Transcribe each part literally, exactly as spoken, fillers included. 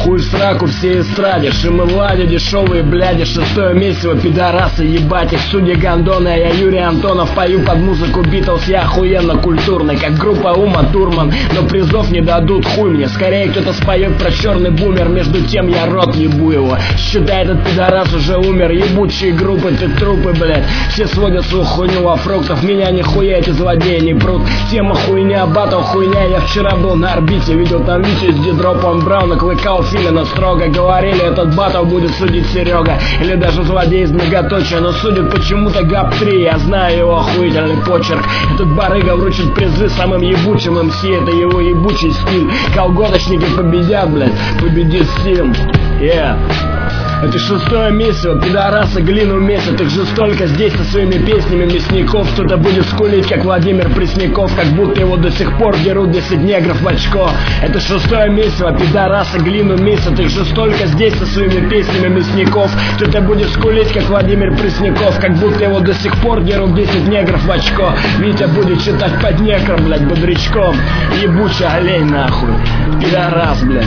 Хуй в сраку все эстраде, шимывлади, дешевые бляди, шестое месяц, пидорасы, ебать их судьи гондоны. А я Юрий Антонов, пою под музыку Битлз, я охуенно культурный, как группа Ума Турман, но призов не дадут, хуй мне. Скорее кто-то споет про черный бумер, между тем я рот ебу его. Считай, этот пидорас уже умер, ебучие группы, ты трупы, блядь. Все сводят свою хуйню во фруктов, меня нихуя эти злодеи не прут. Тема хуйня, батл хуйня, я вчера был на орбите, видел там Витю с Дидропом Брауна, клыкал Филина строго. Говорили, этот батл будет судить Серега, или даже злодей из многоточия, но судит почему-то ГАП три, я знаю его охуительный почерк. Этот барыга вручит призы самым ебучим МС, это его ебучий стиль. Колготочники победят, блядь, победит Сим, yeah. Это шестое месяц, пидорасы глину месяц. Их же столько здесь со своими песнями мясников. Кто-то будет скулить, как Владимир Пресняков, как будто его до сих пор дерут десять негров в очко. Это шестое месяц, пидорасы глину месяц. Их же столько здесь со своими песнями мясников. Кто-то будет скулить, как Владимир Пресняков, как будто его до сих пор дерут десять негров в очко. Витя будет читать под некром, блядь, бодрячком. Ебучий олень, нахуй. Пидорас, блядь.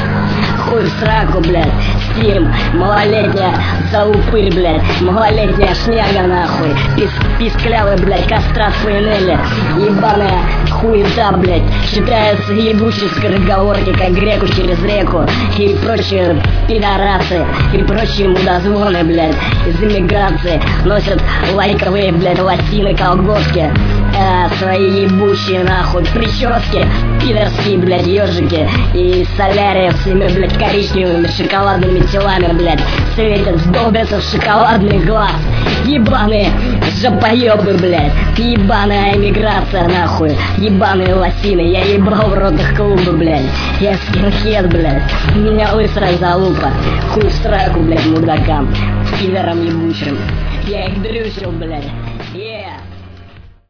Хуй в сраку, блядь, Стим, малолетняя заупырь, блядь, малолетняя шняга, нахуй, Пис писклявый, блядь, кастрат Фейнелли, ебаная хуета, блядь, считаются ебучие скороговорки, как греку через реку, и прочие пидорасы, и прочие мудозвоны, блядь, из эмиграции, носят лайковые, блядь, лосины, колготки, э, свои ебучие, нахуй, прически, пидорские, блядь, ежики, и солярия с ими, блядь, коричневыми шоколадными телами, блядь, светят, сдолбятся в шоколадный глаз. Ебаные жопоебы, блядь, ебаная эмиграция, нахуй, ебаные лосины, я ебал в рот их клубы, блядь, я скинхед, блядь, меня лысая залупа, хуй в сраку, блядь, мудакам, пидорам ебучим, я их дрючил, блядь, yeah.